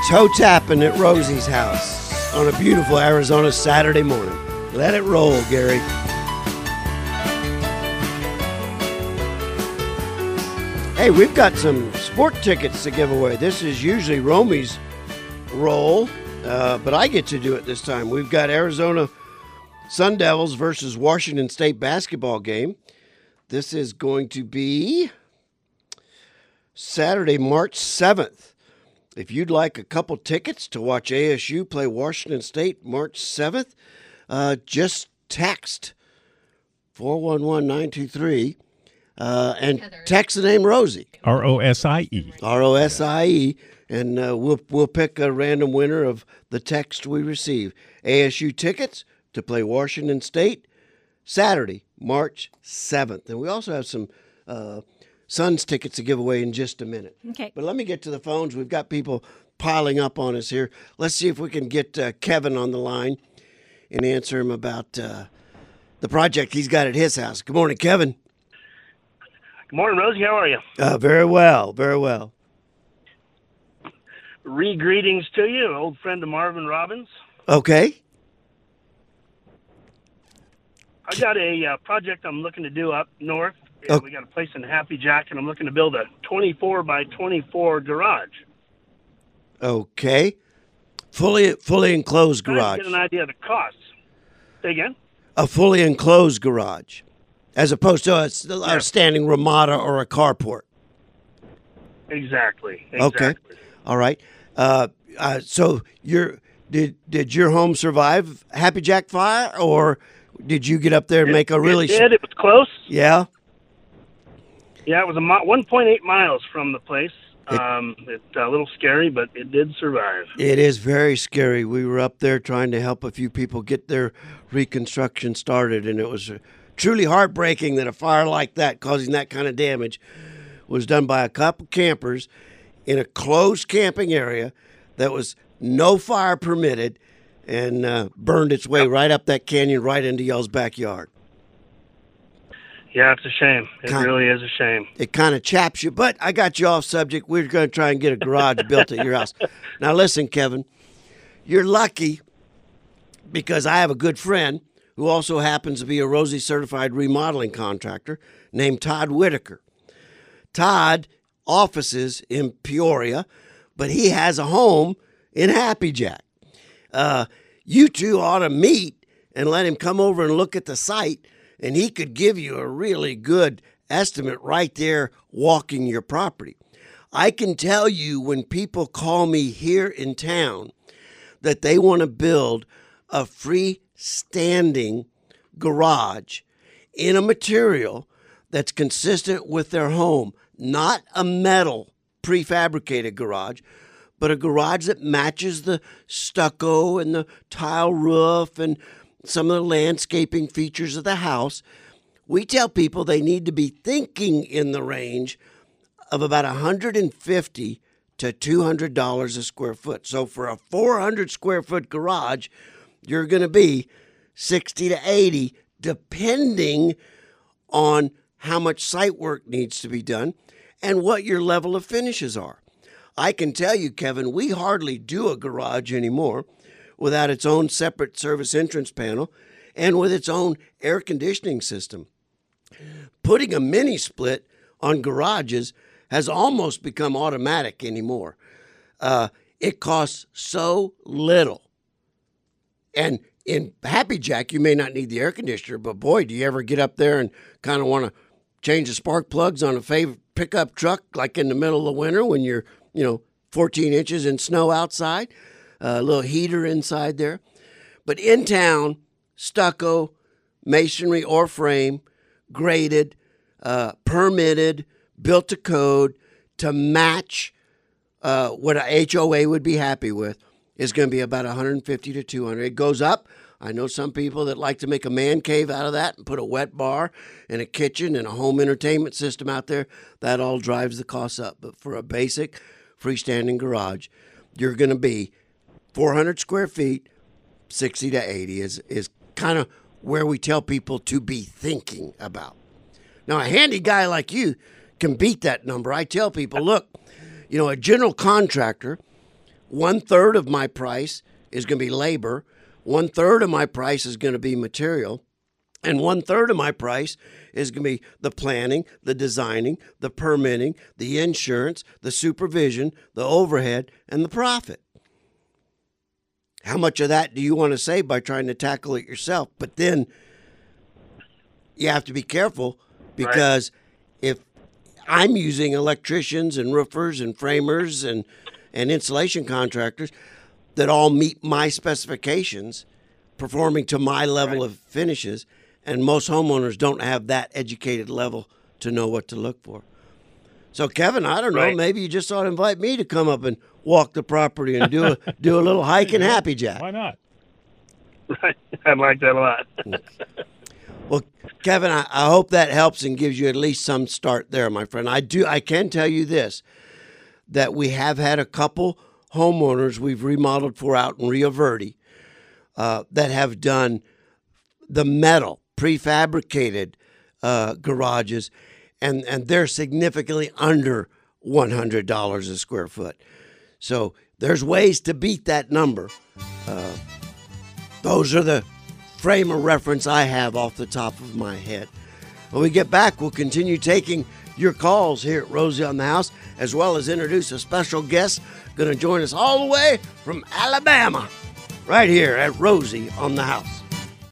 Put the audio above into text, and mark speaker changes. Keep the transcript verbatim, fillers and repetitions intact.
Speaker 1: toe tapping at Rosie's house on a beautiful Arizona Saturday morning. Let it roll, Gary. Hey, we've got some sport tickets to give away. This is usually Romy's role, uh, but I get to do it this time. We've got Arizona Sun Devils versus Washington State basketball game. This is going to be Saturday, March seventh. If you'd like a couple tickets to watch A S U play Washington State March seventh, uh, just text four one one, nine two three uh, and Heather. Text the name Rosie.
Speaker 2: R O S I E.
Speaker 1: R O S I E, and uh, we'll, we'll pick a random winner of the text we receive. A S U tickets to play Washington State Saturday, March seventh. And we also have some uh, Suns tickets to give away in just a minute.
Speaker 3: Okay.
Speaker 1: But let me get to the phones. We've got people piling up on us here. Let's see if we can get uh, Kevin on the line and answer him about uh, the project he's got at his house. Good morning, Kevin.
Speaker 4: Good morning, Rosie. How are you?
Speaker 1: Uh, very well, very well.
Speaker 4: Re-greetings to you, an old friend of Marvin Robbins.
Speaker 1: Okay.
Speaker 4: I got a uh, project I'm looking to do up north.
Speaker 1: Oh.
Speaker 4: We got a place in Happy Jack, and I'm looking to build a twenty-four by twenty-four garage.
Speaker 1: Okay. Fully fully enclosed
Speaker 4: Trying to
Speaker 1: garage.
Speaker 4: get an idea of the costs. Say again?
Speaker 1: A fully enclosed garage, as opposed to a, a
Speaker 4: Yeah.
Speaker 1: standing Ramada or a carport.
Speaker 4: Exactly. exactly.
Speaker 1: Okay. All right. Uh, uh, so your did did your home survive Happy Jack fire, or did you get up there and
Speaker 4: It-
Speaker 1: make a really?
Speaker 4: It did. It was close.
Speaker 1: Yeah.
Speaker 4: Yeah, it was a mi- one point eight miles from the place.
Speaker 1: It-
Speaker 4: Um, it's a little scary, but it did survive.
Speaker 1: It is very scary. We were up there trying to help a few people get their reconstruction started, and it was uh, truly heartbreaking that a fire like that, causing that kind of damage, was done by a couple campers in a closed camping area that was no fire permitted, and uh, burned its way right up that canyon, right into y'all's backyard.
Speaker 4: Yeah, it's a shame. It
Speaker 1: Kind-
Speaker 4: really is a shame.
Speaker 1: It kind of chaps you, but I got you off subject. We're going to try and get a garage built at your house. Now, listen, Kevin, you're lucky because I have a good friend who also happens to be a Rosie certified remodeling contractor named Todd Whitaker. Todd offices in Peoria, but he has a home in Happy Jack. Uh, you two ought to meet and let him come over and look at the site, and he could give you a really good estimate right there walking your property. I can tell you when people call me here in town that they want to build a freestanding garage in a material that's consistent with their home, not a metal prefabricated garage, but a garage that matches the stucco and the tile roof and some of the landscaping features of the house. We tell people they need to be thinking in the range of about one hundred fifty to two hundred dollars a square foot. So for a four hundred square foot garage, you're going to be sixty to eighty, depending on how much site work needs to be done and what your level of finishes are. I can tell you, Kevin, we hardly do a garage anymore without its own separate service entrance panel and with its own air conditioning system. Putting a mini split on garages has almost become automatic anymore. Uh, it costs so little. And in Happy Jack, you may not need the air conditioner, but boy, do you ever get up there and kind of want to change the spark plugs on a favorite pickup truck, like in the middle of the winter when you're, you know, fourteen inches in snow outside. A little heater inside there. But in town, stucco, masonry or frame, graded, uh, permitted, built to code to match uh, what a H O A would be happy with is going to be about one hundred fifty to two hundred. It goes up. I know some people that like to make a man cave out of that and put a wet bar and a kitchen and a home entertainment system out there. That all drives the costs up. But for a basic freestanding garage, you're going to be four hundred square feet, sixty to eighty is, is kind of where we tell people to be thinking about. Now, a handy guy like you can beat that number. I tell people, look, you know, a general contractor one third of my price is going to be labor, one third of my price is going to be material, and one third of my price is going to be the planning, the designing, the permitting, the insurance, the supervision, the overhead, and the profit. How much of that do you want to save by trying to tackle it yourself? But then you have to be careful, because right. if I'm using electricians and roofers and framers and, and insulation contractors that all meet my specifications, performing to my level right. of finishes, and most homeowners don't have that educated level to know what to look for. So, Kevin, I don't know, right. maybe you just ought to invite me to come up and walk the property and do a do a little hike in Happy Jack.
Speaker 2: Why not?
Speaker 4: Right. I like that a lot.
Speaker 1: Well, Kevin, I, I hope that helps and gives you at least some start there, my friend. I do. I can tell you this, that we have had a couple homeowners we've remodeled for out in Rio Verde uh, that have done the metal, prefabricated uh, garages, and, and they're significantly under one hundred dollars a square foot. So there's ways to beat that number. Uh, those are the frame of reference I have off the top of my head. When we get back, we'll continue taking your calls here at Rosie on the House, as well as introduce a special guest going to join us all the way from Alabama, right here at Rosie on the House.